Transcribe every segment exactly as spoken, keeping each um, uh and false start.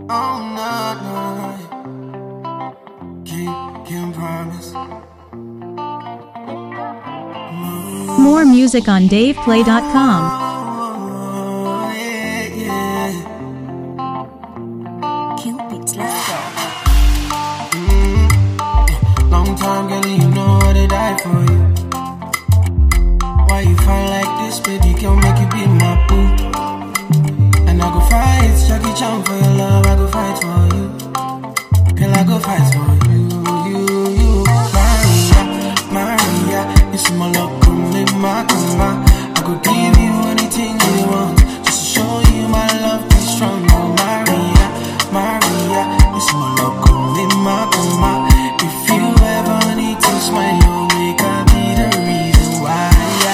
Oh, no, no. Can't, can't promise. More music on dave play dot com. Oh, yeah, yeah. Cupid, let's go. Mm. Long time, girl, you know I did die for you. Why you find like this, baby? Can't make you be my boo. And I go fight, Jackie Chan for your love. I go fight for you. Girl, I go fight for you, you, you. Maria, Maria, it's my love, come in my coma. I go give you anything you want, just to show you my love is strong. Oh, Maria, Maria, it's my love, come in my coma. If you ever need to smile, you'll make I be the reason why.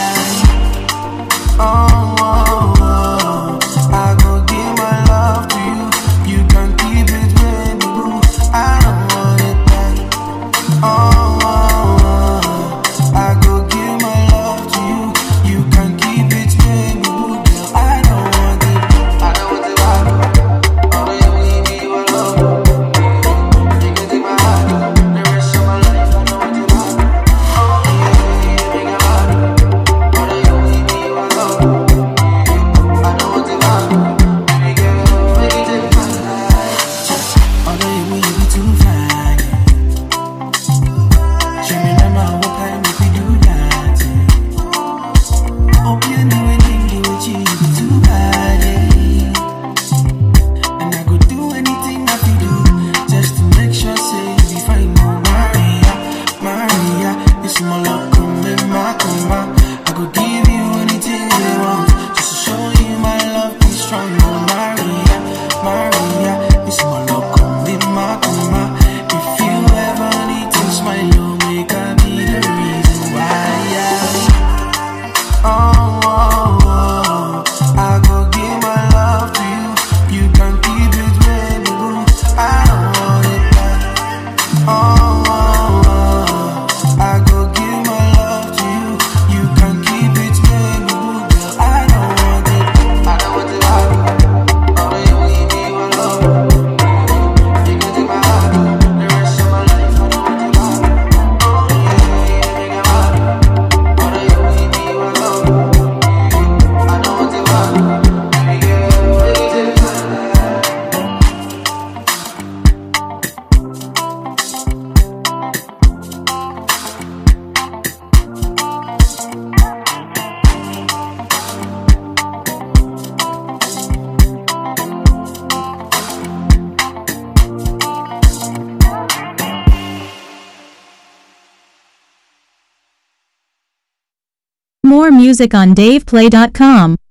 Oh, oh, oh, I go give my love to you. You can keep it, baby boo. I don't want it back. Oh, oh, oh, I go give my love to you. You can keep it, baby boo. Girl, I don't want it. I don't want it back. Oh, you leave me alone. You can take my heart. The rest of my life, I don't want it back. Oh, yeah, you bring it back. Oh, you leave me alone. I don't want it back. Baby girl, make it take my life. Although you will be too fine. Show me now my what time if we do that. Hope you know anything you achieve be too bad. Yeah. And I go do anything I can do just to make sure say you be fine. Oh, Maria, Maria, it's my love, come in my coma. I go give you anything you want just to show you my love is strong. Oh, Maria, Maria, it's my love, come in my coma. If you ever need to smile, you'll make I be the reason why. Yeah. Oh, oh, oh, I go give my love to you. You can keep it, baby boo. I don't want it back. Oh, oh, oh, I go give my love to you. You can keep it, baby boo. Girl, I don't want it. I don't want it back. Oh, you leave me alone. You can take my heart. The rest of my life, I don't want it back. Oh, yeah, you bring it back. Oh, you leave me alone. I don't want it back. Baby girl, make it take my life. More music on dave play dot com.